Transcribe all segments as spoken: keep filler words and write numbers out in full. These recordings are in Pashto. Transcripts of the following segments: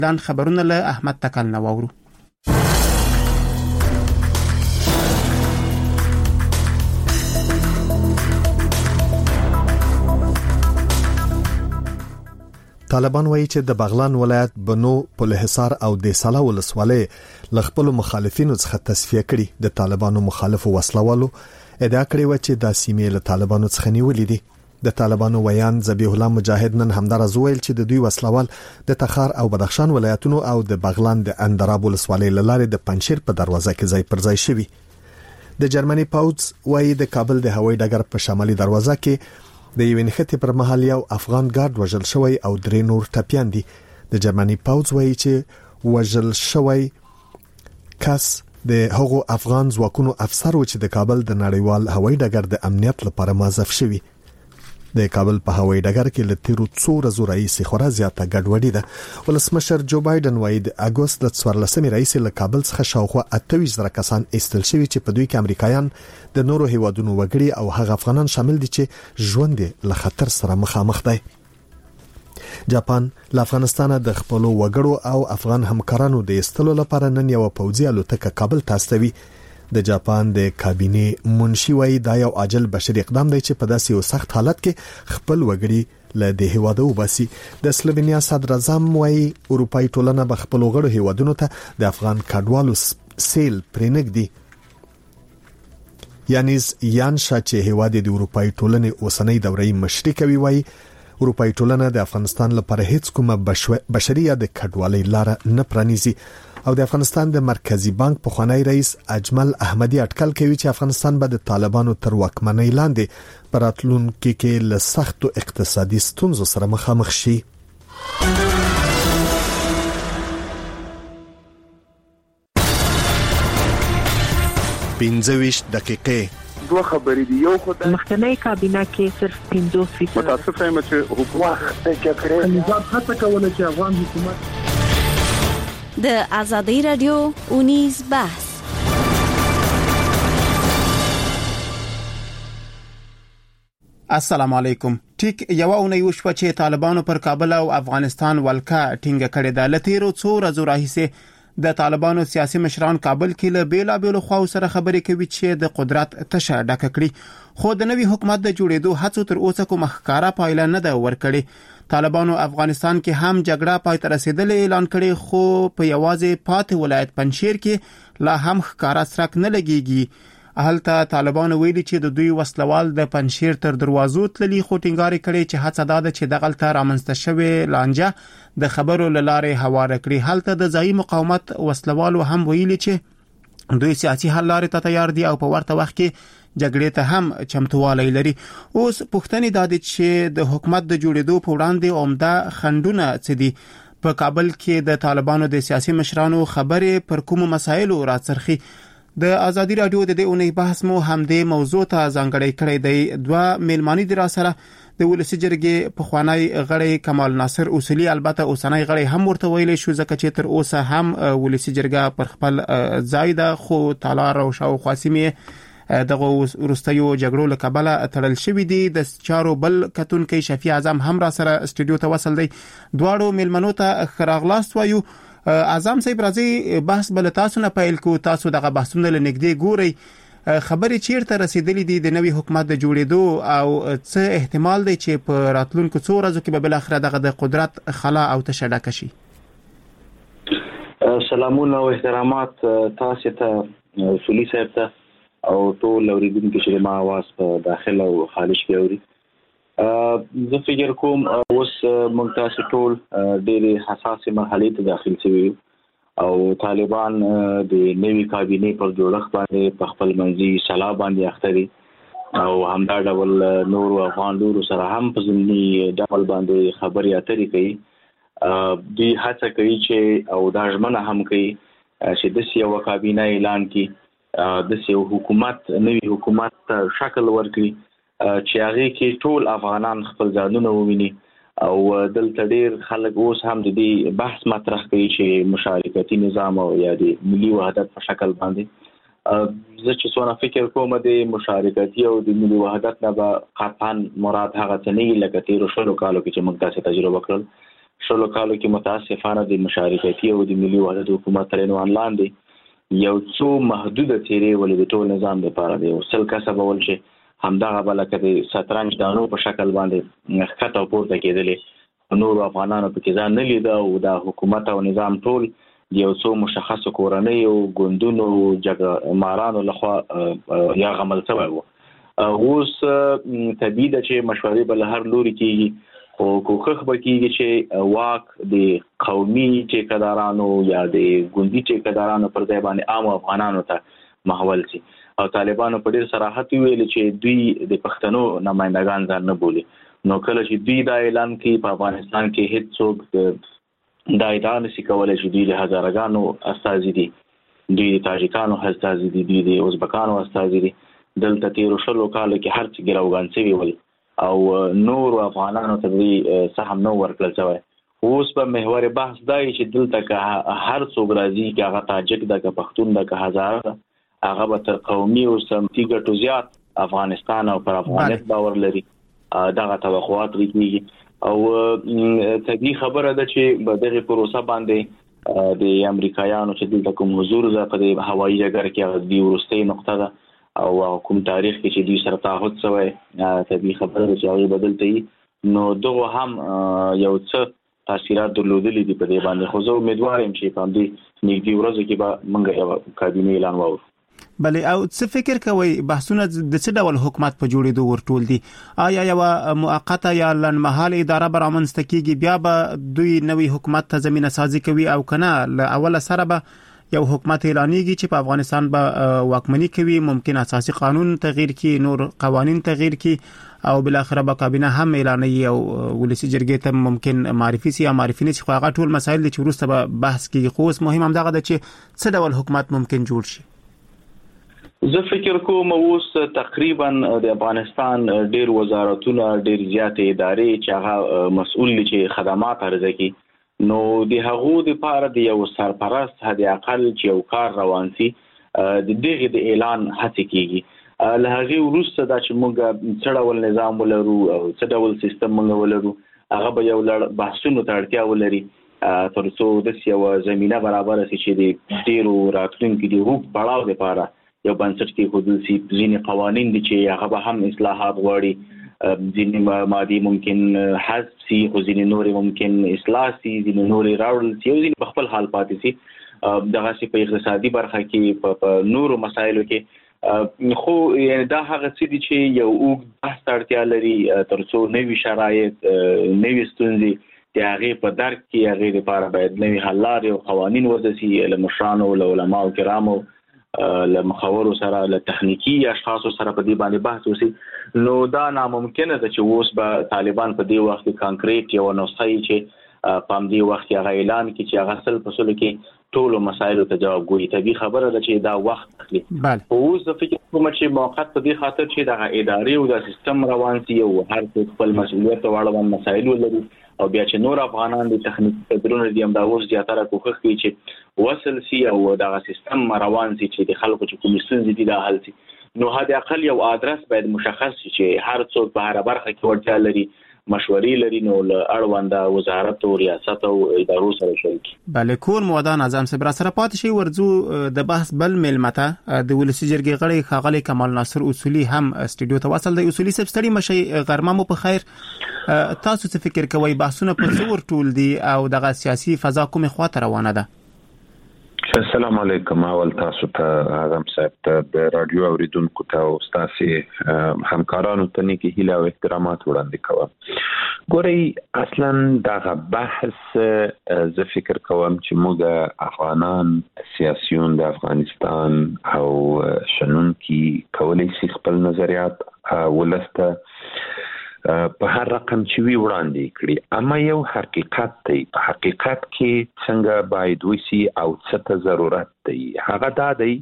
لاند خبرونه له احمد تکل نه واورو. طالبان وایي چې د بغلان ولایت بنو پلهحصار او د سالا ولسوالۍ لخپل مخالفینو څخه تصفیه کړي. د طالبانو مخالفو وسلوالو ادعا کړې و چې د سیمې له طالبانو څخه نیولې دي. د طالبانو ویان ذبیح الله مجاهد نن همدارز ویل چې د دوی وسلوال د تخار او بدخشان ولایتونو او د بغلان د اندراب ولسوالۍ لاره د پنشیر په دروازه کې ځای پر ځای شوی. د جرمني پاوز وایي د کابل د هوایي ډګر په شمالي دروازه کې د یوې نښتې پر مهال یو افغان ګارد وژل شوی او درې نور ټپیان دي. د جرمني پاوز وایي چې وژل شوی کس د هغو افغان ځواکونو افسر و چې د کابل د نړیوال هوایي ډګر د امنیت لپاره موظف شوی. د کابل په هوایي ډګر کې له تیرو څو ورځو راهیسې خورا زیاته ګډوډي ده. ولسمشر جو بایدن وایي د اګوست د څوارلسمې راهیسې له کابل څخه شاوخوا اته ویشت زره کسان ایستل شوي چې په دوی کې امریکایان، د نورو هیوادونو وګړي او هغه افغانان شامل دي چې ژوند له خطر سره مخامخ دي. جاپان له افغانستانه د خپل وګړو او افغان همکارانو د ایستلو لپاره نن یو پوځي الوتکه کابل ته استوي. د جاپان د کابینه منشي وایي دا یو عاجل بشري اقدام دی چې په داسې یو سخت حالت کې خپل وګړي له د هیوادو وباسي. د سلوونیا صدر اعظم وایي اروپאי ټولنه به خپل وګړو هیوادونو ته د افغان کډوالو سیل پرېنګدي. یانیز یانشا چې هیواد د اروپאי ټولنې اوسنۍ دورې مشري کوي وایي اروپאי ټولنه د افغانستان لپاره هیڅ کومه بشري یا د کډوالۍ لار نه پرانیزي. او د افغانستان د مرکزی بانک په خوانی رئیس اجمل احمدی اټکل کوي چې افغانستان به د طالبانو تر واکمنۍ لاندې پراتلونکو کې له سختو اقتصادي ستونزو سره مخامخ شي. پنځه ویشت دقیقې دوه خبرې دي. یو خو د مخکنی کابینه کې صرف پنځه فیصد متاسفه یم چې حکومت د جګړې نظام هڅه کوله چې افغان حکومت د آزادۍ رادیو اونیز بحث. السلام علیکم. ټیک یو اونۍ وشوه چې طالبانو پر کابل او افغانستان ولکه ټینګه کړې ده. لته رو څو ورځې راهیسې د طالبانو سیاسي مشران کابل کې له بیلا بیلو خواو سره خبرې کوي چې د قدرت تشه ډکه کړي، خو د نوي حکومت د جوړېدو هڅو تر اوسه کوم ښکارا پایله نه ده ورکړې. طالبانو افغانستان کې هم جګړه پای ته رسیدلې اعلان کړي، خو په یوازې پاتې ولایت پنشیر کې لا هم ښکارا سرک نه لګيږي. اهلته طالبانو ویلي چې د دوی وسلوال د پنشیر تر دروازو تللي، خو ټینګار کړي چې هڅه ده چې دغلته رامنځته شوی لانجه د خبرو لاره هواره کړي. هلته د ځای مقاومت وسلوالو هم ویلي چې دوی سیاسي حل لارې ته تیار دي او په ورته وخت کې جګړې ته هم چمتووالی لري. اوس پوښتنې دا دي چې د حکومت د جوړېدو په وړاندې عمده خنډونه څه دي؟ په کابل کې د طالبانو د سیاسي مشرانو خبرې پر کوم مسایلو راڅرخي؟ د آزادی رادیو د دې اونۍ بحث مو همدې موضوع ته ځانګړی کړی دی. دوه میلمانی دي را سره. د ولسی جرګې په خوانی غړی کمال ناصر اصولي، البته اوسنۍ غړی هم ورته ویلي شو ځکه چې تر اوسه هم ولسی جرګه پر خپل ځای ده، خو تالار او شاو خاصمه دغه ورستیو جګړو له کبله تړل شوې دي. د چارو بل کتونکي شفیع اعظم هم را سره استودیو ته وصل دی. دواړو میلمنو ته خراغلاست وایو. اعظم صاحب راځي بحث بل تاسو نه پیل کو. تاسو دغه بحثونه لنګدي ګوري، خبرې چیرته رسیدلې دي د نوي حکومت د جوړېدو او څه احتمال دی چې په راتلونکو څو ورځو کې به بل اخره دغه د قدرت خلا او تشډک شي؟ سلامونه او احترامات تاسو ته اصولي صاحب ته او ټول اوریدونکو چې ما आवाज په داخله او خارج کې اوري. زه فکر کوم اوس موږ تاسو ټول ډېرې حساسه مرحله ته داخل شوي او طالبان د نوي کابینه پر جوړښت باندې په خپل منځي صلاح باندې اختري او همدا ډول نور افغان لورو سره هم په ځینی ډول باندې خبري اترې کوي. دوی هڅه کوي چې او دا ژمنه هم کوي چې د سیاو کابینه اعلان کړي، د سیاو حکومت نوي حکومت شکل ورکړي چې هغه کې ټول افغانان خپل ځانونه وویني. او دلته ډېر خلک اوس هم د دې بحث مطرح کوي چې مشارکتي نظام او یا د ملي وحدت په شکل باندې. زه چې څونه فکر کوم د مشارکتي او د ملي وحدت نه به قطعا مراد هغه څه نه لکه تیرو شلو کالو کې چې موږ تاسو تجربه کړل شلو کالو کې متاسفانه د مشارکتي او د ملي وحدت حکومت تر عنوان لاندې یو څو محدوده تیرې ولې د ټول نظام لپاره دی او سل کسب ول شي همدغه بلکې د شطرنج دانو په شکل باندې خطه پورته کېدلې نور افغانانو په کې ځان نه لید او د حکومت او نظام ټول یو څو مشخص کورنۍ او ګوندونو جګړه مارانو لخوا یا غمل شوی وو. اوس طبيعي ده چې مشورې بل هر لوري کېږي او کوخخ به کېږي چې واک د قومي ټیکدارانو یا د ګوندي ټیکدارانو پر ځای باندې عام افغانانو ته محول شي او طالبانو په ډیر صراحت ویل چې دوی د پښتنو نمائندگان ځان نه بولي. نو کله چې دوی دا اعلان کوي په افغانستان کې هیڅ څوک دا ادعا نشي کولای چې دوی له هزارګانو استازي دي، دوی د تاجکانو استازي دي، دوی د ازبکانو استازي دي. دلته تیرو شلو کالو کې هر څه ګراوګان شوي ول او نور افغانانو ته دوی سهم نه ورکړل شوی. اوس په محور بحث دی چې دلته که هر څوک راځي چې هغه تاجک ده که پښتون ده که هزاره ده هغه به تر قومي او سمتي ګټو زیات افغانستان او پر افغانیت باور لري. دغه توقعات لري او طبيعي خبره ده چې په دغه پروسه باندې د امریکایانو چې دلته کوم حضور ده په هوایي ډګر کې د ورستۍ نقطه ده او کوم تاریخ کې چې دوی سره تعهد شوی طبيعي خبره ده چې هغه بدلته نو دغه هم یو څه تاثیرات درلودلې دي په دې باندې. خو زه امیدوار یم چې په دې نږدې ورځو کې به موږ یو کابینه اعلان وکړو. بله او څه فکر کوي بحثونه د څه ډول حکومت په جوړېدو ورټول دي؟ آیا یو موقته یا لنډمهاله اداره به رامنځته کیږي بیا به دوی نوی حکومت ته زمینه سازي کوي او کنه له اوله سره به یو حکومت اعلانېږي چې په افغانستان به واکمني کوي، ممکن اساسي قانون تغییر کی، نور قوانین تغییر کی او بل اخر به کابینه هم اعلانوي او ولسی جرګې ته ممکن معرفي سي یا معرفي نه شي. خو هغه ټول مسایل چې وروسته به بحث کیږي. خو اوس مهم هم دغه ده چې څه ډول حکومت ممکن جوړ شي. زه فکر کوم اوس تقریبا د افغانستان ډیر وزارتونه ډیر زیاتې ادارې چې هغه مسؤل دي چې خدمات عرضه کوي نو د هغو لپاره د یو سرپرست حد اقل چې یو کار روان سي د دغه د اعلان هڅه کیږي. له هغه وروسته دا چې موږ څه ډول نظام ولرو او څه ډول سیستم موږ ولرو هغه به یو لړ بحثونو ته اړتیا ولري تر څو د یو زمينه برابر شي چې د ډیرو راتلونکو د حقوق پړاو لپاره یو بنسټ کې حدود سي. ځینې قوانين دي چې هغه به هم اصلاحات غواړي، ځینې مادي ممکن حذف سي خو ځینې نور ممکن اصلاح سي، ځینې نور راوړل سي او ځینې په خپل حال پاتې سي. دغه سي په اقتصادي برخه کې په نورو مسایلو کې خو دا هغه څه دي چې یو اوږد بحث اړتیا لري تر څو نوي شرایط نوي ستونزې د هغې په درک کې هغې لپاره باید نوي حل لارې او قوانین وضع سي له مشرانو له علماو کرامو له مخورو سره له تخنیکی اشخاصو سره په دې باندې بحث وشي. نو دا ناممکنه ده چې اوس به طالبان په دې وخت کې کانکریټ یو نوښتي چې په دې وخت کې هغه اعلان کړي چې هغه سل په سل کې ټول مسایلو ته جواب ګوري. طبيعي خبره ده چې دا وخت اخلي. اوس د فکر کوم چې موقت په دې خاطر چې دا ادارې او د سیستم روان سي او هر څوک خپل مسؤلیت او اړوند مسایل ولري او بیا چې نور افغانان د تخنیکي تدبیرونو دي هم دا اوس زیاتره کوښښ کوي چې وصل سي او دا سیستم روان سي چې د خلکو چې کوم ستونزې دي دا حل سي. نو هدا اقل یو ادرس باید مشخص شي چې هر څوک په هر برخه کې ورته لري مشورې لري نو اړوند وزارت او ریاست او ادارو سره شریک. بله کور مودان اعظم صبر سره پات شي ورځو د بحث بل ملمته د ولسی جرګې غړي خاغلی کمال ناصر اصولي هم استودیو ته وصل دی. اصولي سب ستړي مشي غرمه مو په خیر. تاسو څه فکر کوئ بحثونه په څور ټول دي او دغه سیاسي فضا کومه خواته روانه ده؟ السلام علیکم. اول تاسو ته اعظم صاحب ته د رادیو اوریدونکو ته او تاسو همکارانو ته نیکی هیله او احترامات وړاندې کوم. ګورئ اصلا دا بحث زه فکر کوم چې موږ افغانان سیاسيون د افغانستان او شنونکي کولای شي خپل نظریات ولسته په هر رقم چې وی وړاندې کړي، اما یو حقیقت دی. په حقیقت کې څنګه باید وسی او څه ته ضرورت دی هغه دا دی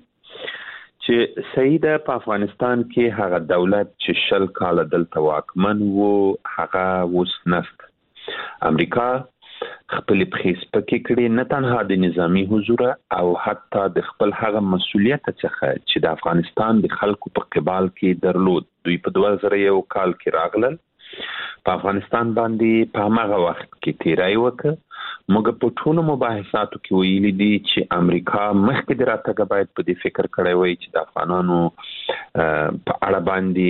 چې سیده په افغانستان کې هغه دولت چې شل کال دلته واکمن وو هغه اوس نست. امریکا خپل پخیس پکې کړي نه تنها د نظامی حضور او حتی د خپل هغه مسولیت څخه چې د افغانستان د خلکو په قبال کې درلود. دوی په دوه زره یو کال کې راغلل په افغانستان باندې په هغه وخت کې تیرای وکړ. موږ په ټولو مباحثاتو کې ویلي دي چې امریکا مخکې د راتګ باید په دې فکر کړی وي چې د افغانانو په اړه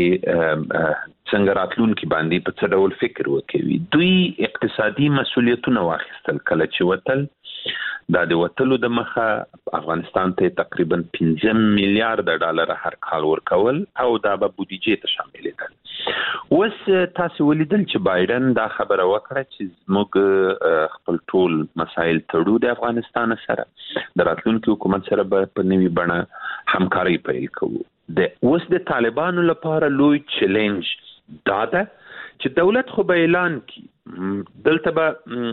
باندې څنګه راتلونکي باندې په څه ډول فکر وکوي. دوی اقتصادي مسؤلیتونه واخیستل کله چې وتل. دا د وتلو د مخه افغانستان ته تقریبا پنځه میلیارډ ډالر هر کال ورکول او دا به بودیجې ته شامل دي. اوس تاسو ولیدل چې بایدن دا خبره وکړه چې موږ خپل ټول مسایل تړو د افغانستان سره، د راتلونکي حکومت سره به په نوي بڼه همکاري پیل کوو. د اوس د طالبانو لپاره لوی چیلنج دا ده چې دولت خو به اعلان کی دلته به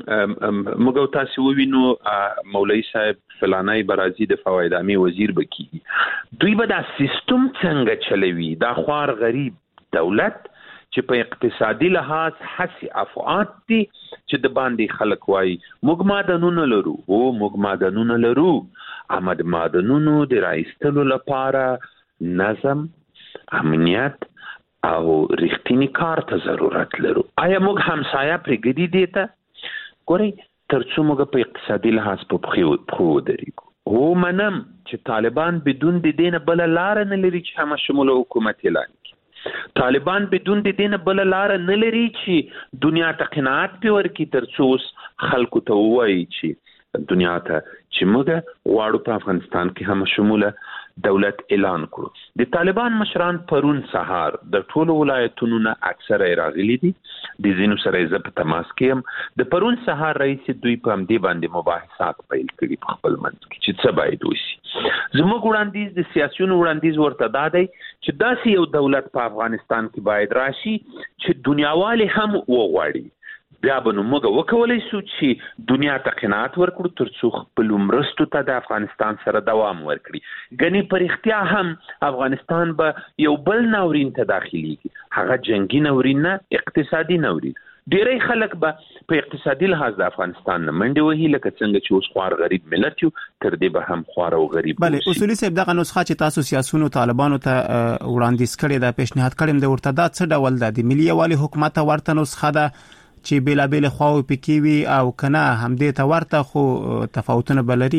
موږ تاسو ووینو مولوی صاحب فلانای برازي د فوایدامي وزیر بکی. دوی به دا سیستم څنګه چلوي؟ دا خوار غریب دولت چې په اقتصادي لحاظ حسي افعات دي چې د باندې خلک وایي موږ معدنونه لرو او موږ معدنونه لرو اما د معدنونو د راایستلو لپاره نظم، امنیت او رښتینی کار ته ضرورت لرو. آیا موږ همسایه پرېږدي دي ته؟ ګورئ ترڅو موږ په اقتصادي لحاظ په پښو ودرېږو. هو منم چې طالبان بدون د دې نه بله لاره نه لري چې همه شموله حکومت اعلان کړي. طالبان بدون د دې نه بله لاره نه لري چې دنیا ته قناعت پرې ورکړي ترڅو اوس خلکو ته ووایي چې دنیا ته چې موږ غواړو په افغانستان کې همه شموله دولت اعلان کړو. د طالبان مشران پرون سهار د ټولو ولایتونو نه اکثره راغلي دي. د ځینو سره یې زه په تماس کې یم. د پرون سهار رئیس دوی په همدې باندې مباحثات پیل کړي په خپل منځ کې چې څه باید وشي. زموږ وړاندیز د سیاسیونو وړاندیز ورته دا دی چې داسې یو دولت په افغانستان کې باید راشي چې دنیاوالې هم وغواړي. بیا به نو موږ وکولی شو چې دنیا ته قناعت ورکړو ترڅو خپلو مرستو ته د افغانستان سره دوام ورکړي. ګنې په رښتیا هم افغانستان به یو بل ناورین ته داخليږي، هغه جنگي ناورین نه، اقتصادي ناورین. ډیری خلک به په اقتصادي لحاظ د افغانستان نه منډه وهي لکه څنګه چې اوس خوار غریب ملت یو تر دې به هم خوار او غریب. بله اصولي صاحب دغه نسخه چې تاسو سیاسيونو طالبانو ته وړاندیز کړی دا پیشنهاد کړم د ورته دا څه ډول ده؟ د ملي یووالي حکومت ورته نسخه ده چې بیلا بیل خواو پکې وي او کنه همدې ته ورته خو تفاوتونه بلري؟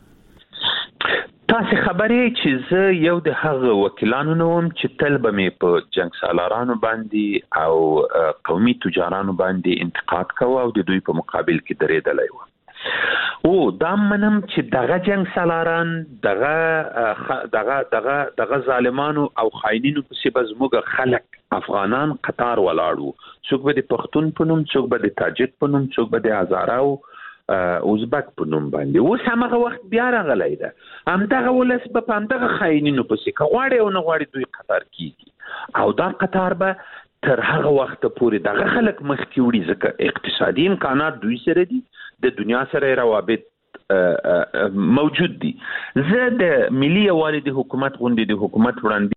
تاسو خبرې چې زه یو د هغه وکیلانو نوم چې تل به مې په جنگ سالارانو باندې او قومي تجارانو باندې انتقاد کوه او د دوی په مقابل کې درېدلی و. او دا منم چې دغه جنگ سالاران دغه دغه دغه دغه ظالمانو او خاینینو پسې به زموږ خلک افغانان قطار ولاړو. څوک به د پښتون په نوم، څوک به د تاجک په نوم، څوک به د هزاره او ازبک په نوم باندې. اوس همغه وخت بیا راغلی ده. همدغه ولس به په همدغه خاینینو پسې که غواړي او نه غواړي دوی قطار کیږي او دا قطار به تر هغه وخت پورې دغه خلک مخکې وړي ځکه اقتصادي امکانات دوی سره دي، د دنیا سره روابط موجود دي. زه د ملي یووالي د حکومت غوندې د حکومت وړاندې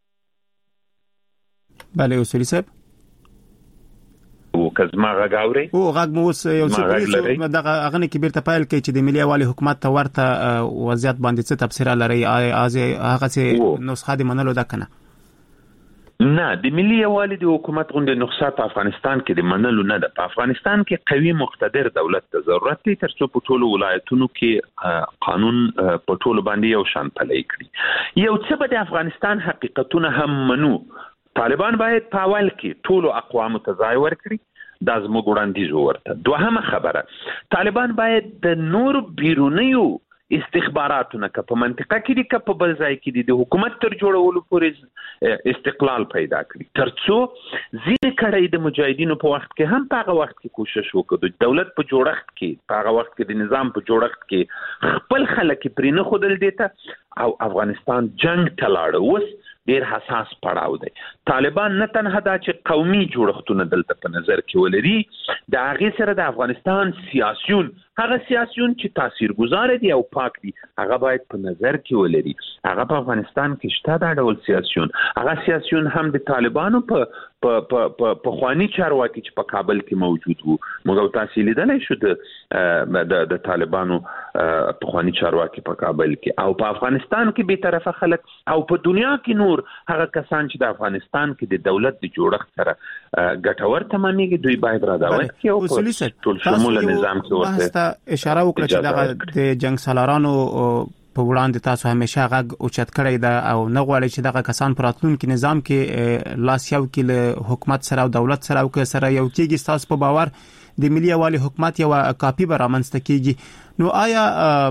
بله اصولي صاحب او کزما غاوري او غاګ مو اوس یو څه پریسو دغه اغه کې بیرته پایل کوي چې د ملي یووالي حکومت ته ورته وضعیت باندې څه تفسیر لري؟ از هغه څه نسخه د منلو ده کنه؟ نه، د ملي یووالي د حکومت غوندې نسخه په افغانستان کې د منلو نه ده. په افغانستان کې قوي مقتدر دولت ته ضرورت دی ترڅو په ټولو ولایتونو کې قانون په ټولو باندې یو شان پلی کړي. یو څه به د افغانستان حقیقتونه هم منو. طالبان باید په اول کې ټولو اقوامو ته ځای ورکړي. دا زموږ وړاندیز ورته. دوهمه خبره، طالبان باید د نور بیرونیو استخباراتونه که په منطقه کې دي که په بل ځای کې دي د حکومت تر جوړولو پورې استقلال پیدا کړي ترڅو ځینې کړۍ د مجاهدینو په وخت کې هم په هغه وخت کې کوشش وکړو د دولت په جوړښت کې په هغه وخت کې د نظام په جوړښت کې خپل خلک پرې نه ښودل دي ته او افغانستان جنگ ته لاړ. اوس ډیر حساس پړاو دی. طالبان نه تنها دا چې قومي جوړښتونه دلته په نظر کې ولري، د هغې سره د افغانستان سیاسیون هغه سیاسیون چې تاثیرګذار دي او پاک دي هغه باید په نظر کې ولري. هغه په افغانستان کې شته دا ډول سیاسیون. هغه سیاسیون هم د طالبانو په په په په خواني چارواکي چې په کابل کې موجود وو موږ تاسو لیدلای شو د د طالبانو په خواني چارواکي په کابل کې او په افغانستان کې به طرفه خلک او په دنیا کې نور هغه کسان چې د افغانستان کې د دولت د جوړښت سره ګټور تمامېږي دوی باید را دعوت کړي او په ټول شموله نظام کې ورته اشاره وکړه چې دغه د جنگ سالارانو په وړاندې تاسو همیشه غږ اوچت کړی دا او نه غواړي چې دغه کسان پر راتلونکي نظام کې لاس یو کې له حکومت سره او دولت سره او که سره یو کېږي تاسو په باور د ملي یوالي حکومت یو کاپی به رامنځته کېږي نو آیا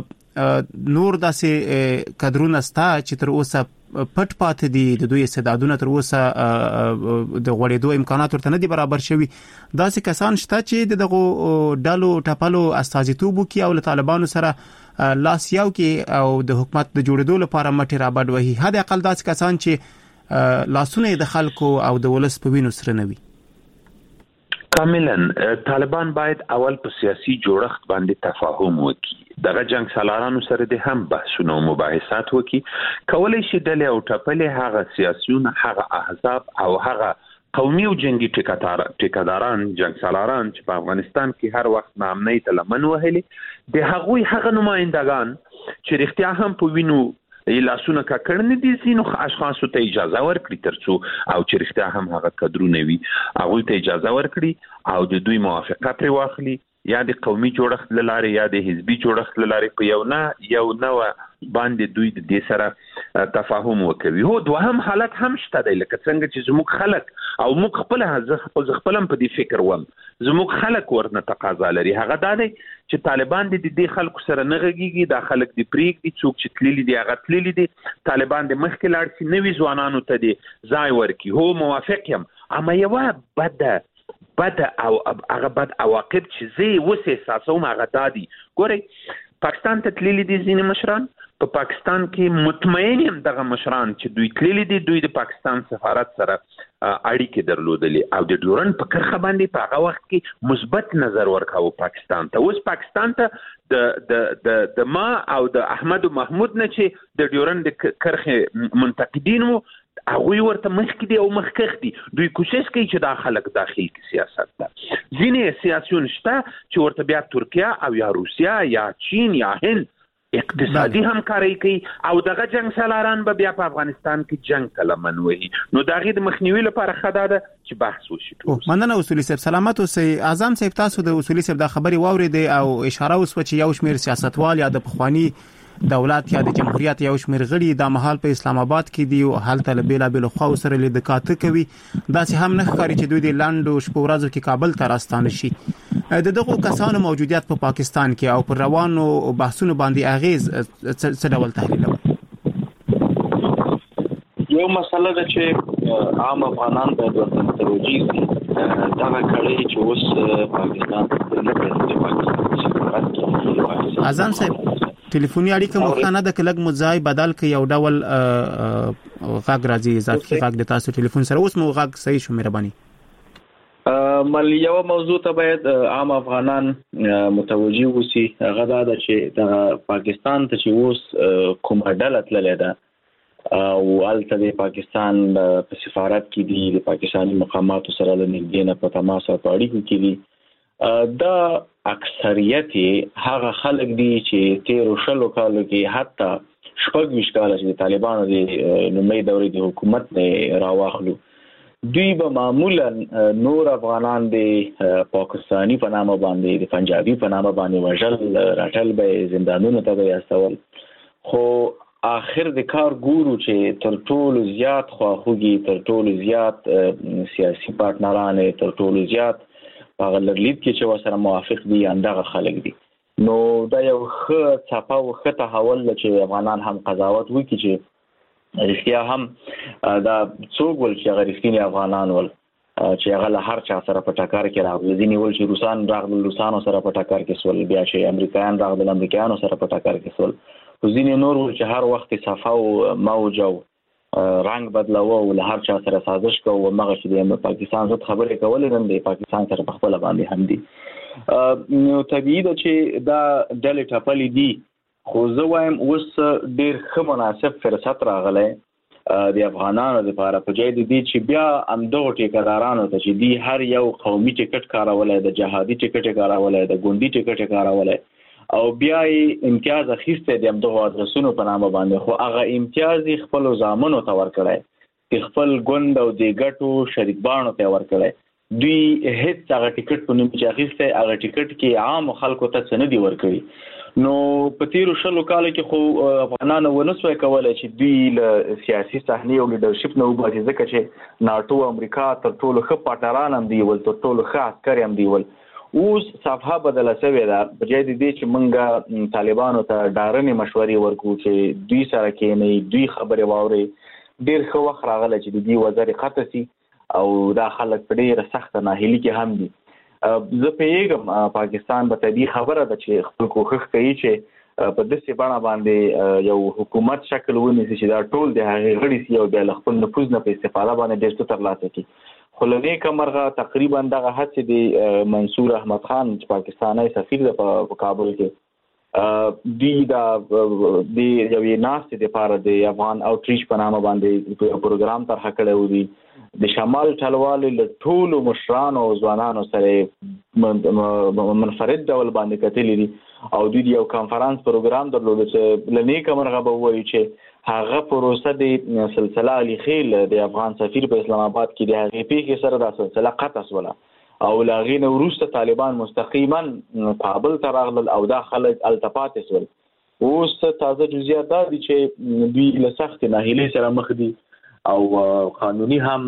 نور داسې کډرونه ستا چې تر اوسه پټ پاتې دي د دوی استعدادونه تر اوسه د غوړېدو امکانات ورته نه دي برابر شوي داسې کسان شته چې دغه ډالو ټپلو استازیتوب کوي او له طالبانو سره لاس یو کې او د حکومت د جوړېدو لپاره مټې را بډ وهي هدا اقل داسې کسان چې لاسونه د خلکو او د ولس په وینو سره نه وي کاملا طالبان باید اول په سیاسي جوړښت باندې تفاهم وکړي دغه جنگ سالارانو سره د هم بحثونه او مباحثات وکړي کولای شي ډلې او ټپلې هغه سیاسيون هغه احزاب او هغه قومي او جنگي ټیکاداران جنگ سالاران چې په افغانستان کې هر وخت نامنۍ ته لمن وهلي د هغوی هغه نمائندگان چې رښتیا هم په وینو لاسونه کا کړنې دي سينو اشخاصو ته اجازه ورکړي ترڅو او چې رښتیا هم هغه کډرونه وي هغه ته اجازه ورکړي او د دوی موافقه پر واخلي یا د قومي جوړښت لاره یا د حزبي جوړښت لاره په یو نه یو نو باندې دوی د دې سره تفاهم وکوي هو دوهم حالت هم شته دی لکه څنګه چې زموږ خلک او موږ خپل ځخ خپل په دې فکر وم زموږ خلک ورنه تقاضا لري هغه دا دی چې طالبان د دې خلکو سره نه غږیږي د خلک د پریک دي څوک چې تللی دي هغه تللی دي طالبان د مخکې لاړ شي نوي ځوانانو ته دي ځای ورکي هو موافق یم اما یو بد بد او هغه بد عواقب چې زی وسه احساسوم هغه دادي ګوري پاکستان ته تللی دي ځینې مشران په پاکستان کې مطمئن یم دغه مشران چې دوی تللی دي دوی د پاکستان سفارت سره اړیکې درلودلې او د ډیورن په کرخه باندې په هغه وخت کې مثبت نظر ورکاو پاکستان ته اوس پاکستان ته د د د د ما او د احمد محمود نه چې د ډیورن د کرخه منتقدین وو هغه ورته مخکې دي او مخکخ دي دوی کوشش کوي چې دا خلک داخلي کې سیاست ده ځینې سیاسيون شته چې ورته بیا ترکیه او یا روسیا یا چین یا هند اقتصادي همکاري کوي او دغه جنگ سالاران به بیا په افغانستان کې جنگ کلمن وي نو دغه د مخنیوي لپاره خداده چې بحث وشي ټول مننه اصولي صاحب سلامت اوسئ اعظم صاحب تاسو د اصولي صاحب د خبري واورېدي او اشاره وسو چې یو شمیر سیاستوال یا د پخوانی دولت یا د جمهوریت یو شمیر غړي د محل په اسلام آباد کې دی او حالت له بیلا بیل خو سره لید کاته کوي دا چې هم نه ښکاري چې دوی د لاندو شپو ورځو کې کابل ته راستانه شي د دغه کسانو موجودیت په پا پاکستان کې او پر روانو بحثونو باندې اغیز څه ډول تحلیلوي یو مسله ده چې عام افغانان باید ورته متوجي شي دا کړي چې اوس پاکستان د پاکستان اعظم صاحب ټلیفوني اړیکه مخانه د کلګ مزای بدل ک یو ډول غږ راځي اضافي غږ د تاسو ټلیفون سره اوس مو غږ صحیح شو مهرباني مل یو موضوع ته باید عام افغانان متوجي وسی هغه دا چې د پاکستان ته چې اوس کومه ډله تللې ده او الته د پاکستان په سفارت کې دي د پاکستاني مقاماتو سره د نږدې نه په تماس او اړیکو کې دي دا اکثریت هغه خلک دي چې تیر شلو کالو کې حتی شپږ ویشت کال چې طالبانو د لومړي دورې د حکومت نه راوخلو دوی به معمولا نور افغانان د پاکستانی په نامه باندې د پنجابي په نامه باندې وژل راټل به زندانونو ته به استول خو اخر د کار ګورو چې تر ټولو زیات خواخوږي تر ټولو زیات سیاسي پارتنران تر ټولو زیات هغه لرلید کې چې وسره موافق دي اندغه خلک دي نو دا یو ښه صفه او ښه تحول چې افغانان هم قضاوت وکړي چې رښتیا هم دا څوک ول چې هغه رښتینی افغانان ول چې هغه له هر چا سره په ټکر کې راغلي ځینې ول چې روسان راغلي روسانو سره په ټکر کې سول بیا چې امریکایان راغلي امریکایانو سره په ټکر کې سول ځینې نور ول چې هر وخت صفه او موج او رنگ بدلاوه او له هر چا سره سازش کوو مغه چې د پاکستان ضد خبرې کولې نن د پاکستان سره په خپل باندې هم دي نو طبيعي ده چې دا ډلې ټپلې دي خو زه وایم اوس ډېر ښه مناسب فرصت راغلی د افغانانو لپاره په جای دی چې بیا همدغه ټیکدارانو ته چې دی هر یو قومي ټیکټ کارولای د جهادي ټیکټ کارولای د ګوندي ټیکټ کارولای او بیا امتیاز اخیسته د همدغه ادرسونو په نامه باندې خو هغه امتیاز خپل ځامنو ته ورکړای خپل ګوند او د ګټو شریکبانو ته ورکړای دوی هیڅ هغه ټیکټ په نوم چې اخیسته هغه ټیکټ کې عام خلکو ته څه نه دی ورکړي نو په تیرو شلو کالو کې خو افغانانو ونسوي کولای چې دوی له سیاسي صحنې او لیډرشپ نه وباسي ځکه چې ناتو امریکا تر ټولو ښه پاټران هم دی ول تر ټولو ښه عسکر هم دی ول اوس صفحه بدله شوې ده په جای دی چې مونږه طالبانو ته ډارنې مشورې ورکو چې دوی سره کېني دوی خبرې واوري ډېر ښه وخت راغلی چې دوی وزیر خطه سي او دا خلک په ډېره سخته ناهیلي کې هم دي زه پیغام پاکستان به طبي خبره ده چې خپل کوښښ کوي چې په داسې بڼه باندې یو حکومت شکل ونیسي چې دا ټول د هغې غړي سي او د خپل نفوذ نه په استفاده باندې ډېر څه ترلاسه کړي خو له نیکه مرغه تقریبا دغه هڅې د منصور احمد خان چې پاکستاني سفیر دی په کابل کې دوی دا د یوې ناستې دپاره د افغان اوټریچ په نامه باندې پروګرام طرحه کړی و دي د شمال ټلوالې له ټولو مشرانو او ځوانانو سره منفرد ډول باندې کتلي دي او دوی یو کانفرنس پروګرام درلود چې له نیکه مرغه به ووایي چې هغه پروسه د سلسله علي خیل د افغان سفیر په اسلام آباد کې د هغې پیښې سره دا سلسله قطع شوله او له هغې نه وروسته طالبان مستقیما کابل ته راغلل او دا خلک هلته پاتې شول اوس تازه جزئیات دا دي چې دوی له سختې ناهیلۍ سره مخ دي او قانوني هم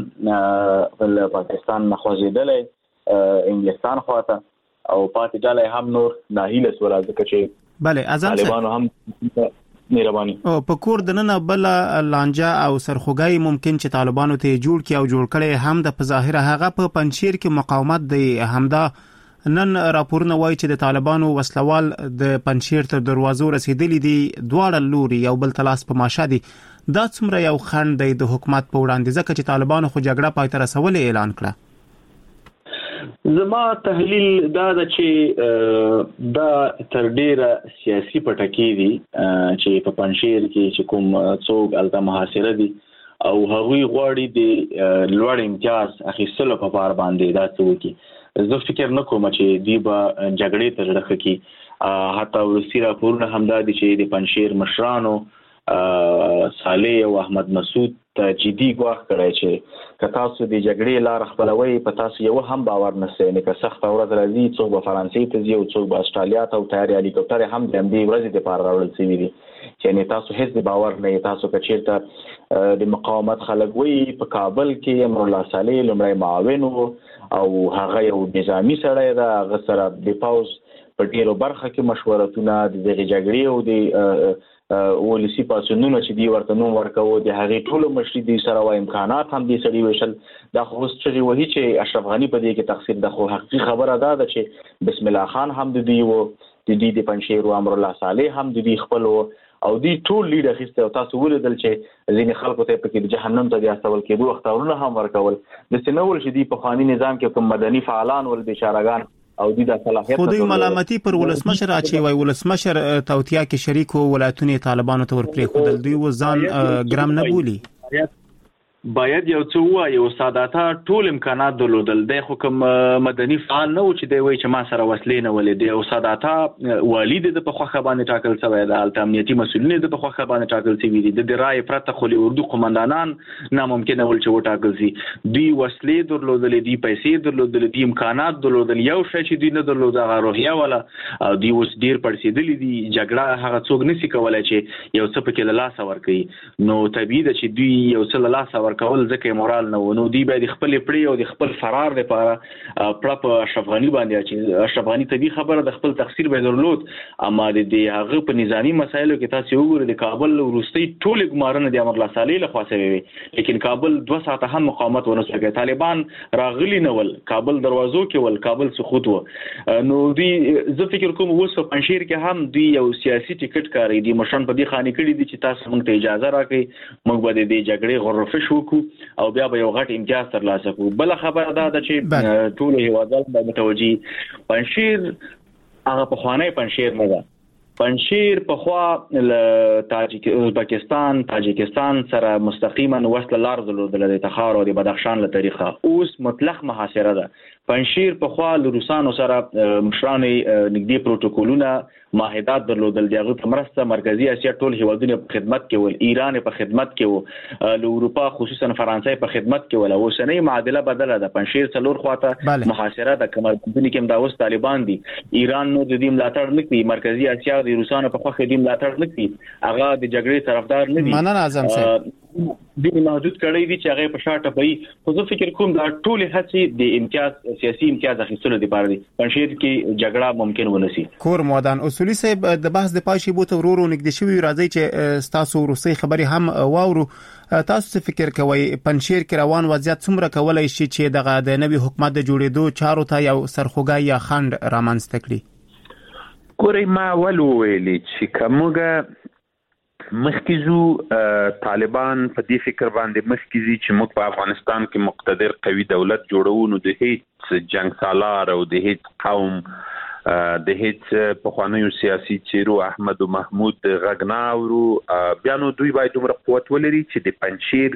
له پاکستان نه خوځېدلی انګلستان خواته او پاتې ډله هم نور ناهیله شوله ځکه چې بله طالبانو هم مهرباني او په کور دننه بل لانجه او سرخوږی ممکن چې طالبانو ته جوړ کی او جوړ کړي هم د په ظاهره هغه په پنځیر کې مقاومت دی همدا نن راپورونه وایي چې د طالبانو وسلوال د پنځیر تر دروازو رسیدلی دي دواړه لوري یو بل تلاس په ماشه دي دا څومره یو خنډ دی د حکومت په وړاندې ځکه چې طالبانو خو جګړه پای ته رسولې اعلان کړه زما تحلیل دا ده چې دا تر ډیره سیاسي پټکی دي چې په پنځیر کې چې کوم څوک الته محاصره دي او هغوی غواړي د لوړ امتیاز اخیستلو په بار باندې دا څه وکړي زه فکر نه کوم چې دوی به جګړې ته زړه ښه کړي حتی وروستي راپورونه همدا دي چې د پنځیر مشرانو صالح او احمد مسعود ته جدي ګواښ کړی چې که تاسو د جګړې لار خپلوئ په تاسو یو هم باور نشئ نه که سخته ورځ راځي څوک به فرانسې ته ځي او څوک به استرالیا ته او تیارې هلیکوپټر هم د همدې ورځې دپاره راوړل شوي دي چې تاسو هیڅ د باور نه تاسو که چیرته د مقاومت خلک وي په کابل کې امرالله صالح لومړی معاون او هغه یو نظامي سړی ده هغه سره د پوځ په ډیرو برخه کې مشورتونه د دغې جګړې او د ولسی پاسونونه چې دی ورته نوم ورکوه د هغې ټولو مشري دي سره و امکانات هم دي سړي ویشل دا خو اوس چغې وهي چې اشرف غني په دې کې تقصیر ده خو حقیقي خبره دا ده چې بسم الله خان هم د دوی و د دوی د پنځیر و امرالله صالح هم د دوی خپل و او دوی ټول لیډ اخیسته او تاسو ولیدل چې ځینې خلکو ته پکې د جهنم ته د استول کېدو اختارونه هم ورکول داسې نه ول چې دوی په پخواني نظام کې کوم مدني فعالان ول بیچارهګان او د صلاحیت خو دوی ملامتي پر ولسمشر اچي وای ولسمشر توتیا کې شریک او ولایتونه طالبانو ته ورپرې خودل دوی وزن ګرام نه بولی باید یو څه وایي او ساداته ټول امکانات درلودل د خو کوم مدني فعال نه و چې دی وایي چې ما سره وسلې نه ولې دی او ساداته والد د په خوخه باندې ټاکل شوی دی الته امنیتي مسؤلین د په خوخه باندې ټاکل شوی دي د رای پرته خو له اردو قومندانان ناممکن ول چې وټاکل شي دوی وسلې درلودل دي پیسې درلودل دي امکانات درلودل یو شی چې دوی نه درلود هغه روحیه ولا دوی اوس ډیر پړسېدلي دي جګړه هغه څوک نشي کولای چې یو څه پکې له لاس ورکړي نو طبيعي ده چې دوی یو څه له لاس ورکول ځکه مورال نه ونو دی به د خپل پړی او د خپل فرار لپاره پرپ اشرف غنی باندې چې اشرف غنی طبي خبره د خپل تقصیر به درلود اما د هغه په نظامی مسایلو کې تاسو وګورئ د کابل وروستي ټول ګمارنه د امرالله صالح له خوا شوی وي لیکن کابل دوه ساعته هم مقاومت ونه کړ طالبان راغلي نه ول کابل دروازو کې ول کابل سقوط و نو دی زه فکر کوم اوس په پنځیر کې هم دی یو سیاسي ټیکټ کاری دی مشن په دې خاني کړی دي چې تاسو موږ ته اجازه راکړي موږ به د جګړې غرفش وکړو او بیا به یو غټ امتیاز ترلاسه کوو بل خبره دا ده چې ټول هیوادوال به متوجي پنځیر هغه په خوانی پنځیر نه ده پنشیر په خوا ل تاجک ازبکستان تاجکستان سره مستقیما وصل لار درلودل د تخار او د بدخشان له طریقه اوس مطلق محاصره ده. پنشیر په خوا له روسانو سره مشران نږدې پروتوکولونه معاهدات درلودل. دغه تمرسته مرکزی اسیا ټول هیوادونه په خدمت کې ول، ایران په خدمت کې و، له اروپا خصوصا فرانسې په خدمت کې ول. او سنې معادله بدله ده. پنشیر څلور خواته محاصره ده. کمر بندي کې دا اوس طالبان دي. ایران نو د دې ملاتړ نه کوي. مرکزی اسیا د روسانو په خوا د دې ملاتړ نه کوي. هغه د جګړې طرفدار نه دي. مننه اعظم صاحب. د محدود کړي دي چې هغه په شاته وي. خو زه فکر کوم دا ټول هڅې د امتیاز سیاسي امتیاز اخیستلو لپاره دي. پنشیر کې جګړه ممکن ونسي. کور مودان اصولي صاحب د بحث د پای شی بوته ورورو نږدې شوی راځي چې تاسو روسي خبري هم واورو. تاسو څه فکر کوئ پنشیر کې روان وضعیت څومره کولای شي چې دغه د نوي حکومت د جوړېدو چارو ته یو سرخوږی یا خند رامنځته کړي؟ ګورئ ما ول ویلي چې کومه مخکزو طالبان په دې فکر باندې مخکزي چې موږ په افغانستان کې مقتدر قوي دولت جوړو، نو د هیڅ جنگ سالار او د هیڅ قوم د هیڅ په خوانیو سیاسي چیرو احمد او محمود غغناورو بیا نو دوی باید دومره قوت ولري چې د پنشیر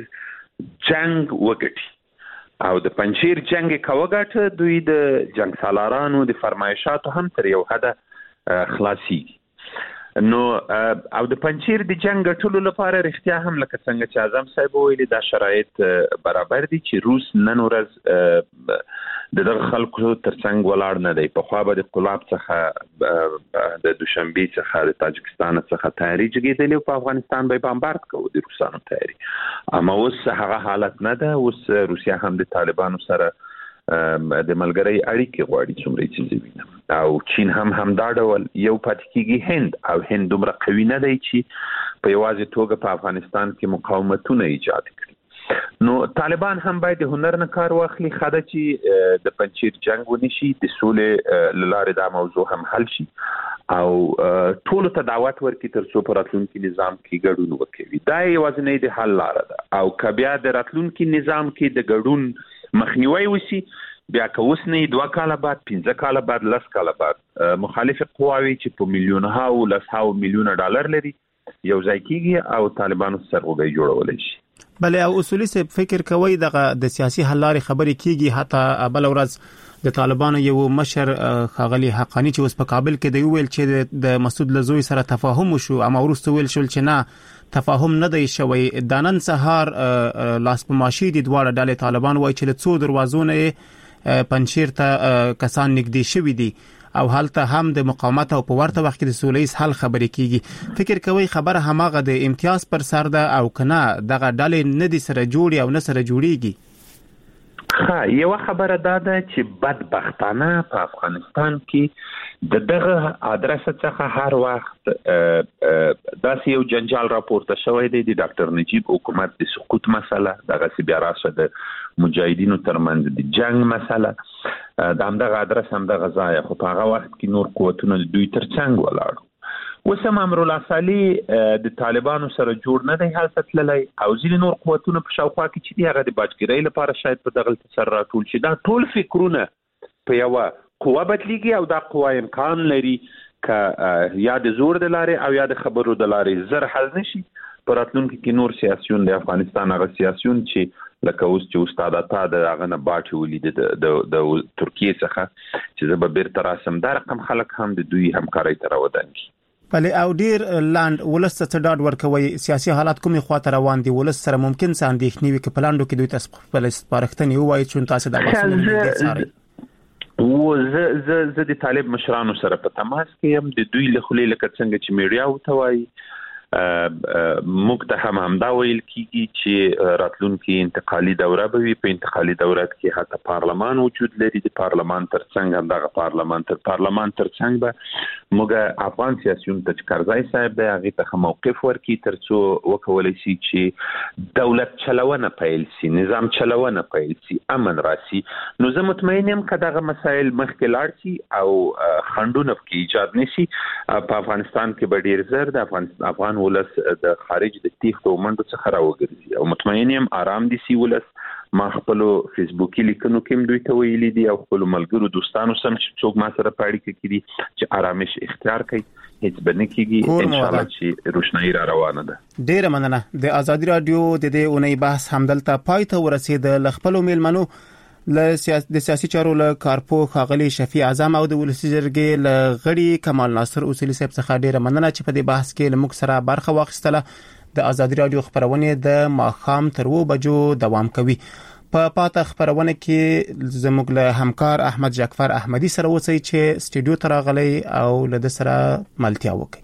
جنگ وګټي او د پنشیر جنگ کاوګټ دوی د جنگ سالارانو د فرمایشاتو هم تر یو حد خلاصي. نو او د پنشیر د جنگ ټولو لپاره رښتیا هم لکه څنګه چې اعظم صاحب ویلي دا شرایط برابر دي چې روس نن ورځ د دغه خلکو ترڅنګ ولاړ نه دی. په خوا به د قلاب څخه د دوشنبه څخه د تاجکستان څخه تیاری جګیدلی او په افغانستان به بمبارد کوي د روسانو تیاری. اما اوس هغه حالت نه ده. اوس روسیا هم د طالبانو سره د ملګری اړیکې غواړي څومره چې وینم او چین هم هم دا ډول یو پاتې کېږي. هند او هند دومره قوي نه دی چې په یوازې توګه په افغانستان کې مقاومتونه ایجاد کړي. نو طالبان هم باید د هنر نه کار واخلي خاله چې د پنشیر جنگ ونشي، د سولې لاره دا موضوع هم حل شي او ټول ته دعوت ورکړي تر څو په راتلونکي نظام کې ګډون وکړي. دا یوازې د حل لاره ده او کبیا د راتلونکي نظام کې د ګډون مخنیوي وسی بیا که اوس نه دوه کاله بعد پنځه کاله بعد لس کاله بعد مخالف قواوی چې په میلیونه او لسهاو میلیونه ډالر لري یو ځای کیږي او طالبانو سرغوږی جوړولای شي. بله او اصولي صاحب فکر کوي دغه د سیاسي حل لارې خبرې کیږي. حتی بل ورځ د طالبانو یو مشر خاغلی حقانی چې اوس په کابل کې دی ویل چې د مسعود لزوی سره تفاهم وشو، اما ورسته ویل شول چې نه تفاهم نه دی شوی. د نن سهار لاس په ماشي د دواړه ډلې طالبان وایي چې له څو دروازونه پنشیر ته کسان نږدې شوي دي او هلته هم د مقاومت او په ورته وخت کې د سولې حل خبرې کیږي. فکر کوي خبره هماغه د امتیاز پر سر ده او کنه دغه ډلې نه دي سره جوړي او نه سره جوړيږي؟ ها یو خبره دا ده چې بدبختانه په افغانستان کې د دغه ادرس څخه هر وخت داسې یو جنجال راپورته شوی دی د ډاکټر نجیب حکومت د سقوط مسله، دغه سی بیا راشه د مجاهدینو ترمنځ د جنگ مسله، د همدغه ادرس همدغه ځای خو په هغه وخت کې نور قوتونه دوی ترڅنګ ولاړو. اوس هم امرالله صالح د طالبانو سره جوړ نه دی هلته تللی او ځینې نور قوتونه په شاوخوا کې چې دي هغه د باجګرۍ لپاره شاید په دغلته سره راټول شي. دا ټول فکرونه په یوه قوه بدلیږي او دا قوه امکان لري که یا د زور د لارې او یا د خبرو د لارې زر حل نشي. په راتلونکي کې نور سیاسیون د افغانستان هغه سیاسیون چې لکه اوس چې استاد عطا د هغه نه باټې ولید د ترکیې څخه چې زه به بیرته راسم، دا رقم خلک هم د دوی همکارۍ ته راودان کی. بله او ډیر لاند ولس ته ډاډ ورکوي سیاسي حالات کومي خواته روان دي، ولس سره ممکن څه اندېښنې وي چې پلاندو کې دوی تاسو خپل سپارښتنې وایي چې تاسو د افغانستان و زه زه زه د طالب مشرانو سره په تماس کې يم. د دوی له خلې لکه څنګه چې میډیا وتوي موږ ته هم همدا ویل کیږي چې راتلونکي انتقالي دوره به وي. په انتقالي دوره کې حتی پارلمان وجود لري، د پارلمان ترڅنګ هم دغه پارلمان تر پارلمان ترڅنګ به موږ افغان سیاسيون ته کارځای صاحب د هغه ته موقف ورکړي ترڅو وکولای شي چې دولت چلونه پیل شي، نظام چلونه پیل شي، امن راشي. نو زه مطمئن یم چې دغه مسایل مخکې لاړ شي او خنډونه کې ایجاد نشي. په افغانستان کې به ډیر زر د افغانستان افغان ولس د خارج د تیښتو منډو څخه راوګرځي او مطمئن یم آرام دي سي ولس ما خپل فیسبوکي لیکنو کې دوی ته ویلي دي او خپل ملګرو دوستانو سم چې څوک ما سره پاړی کې دي چې آرامش اختیار کړي، هیڅ بنه کېږي، ان شاء الله چې روشنايي را روانه ده. ډیره مننه. د ازادي رادیو د دې اونۍ بحث همدلته پای ته ورسید. ل خپل میلمنو ل سیاسي چارو له کارپو خاغلی شفیع اعظم او د ولسی جرګې ل غړي کمال ناصر اصولي صاحب څخه ډیره مننه چې په دې بحث کې لمک سره برخه واخیستله. د ازادي رادیو خبرونه د ماخام تر و بجو دوام کوي. په پاته خبرونه کې زموږ له همکار احمد جعفر احمدي سره وسی چې سټډیو ته راغلی او له سره ملتیا وکړي.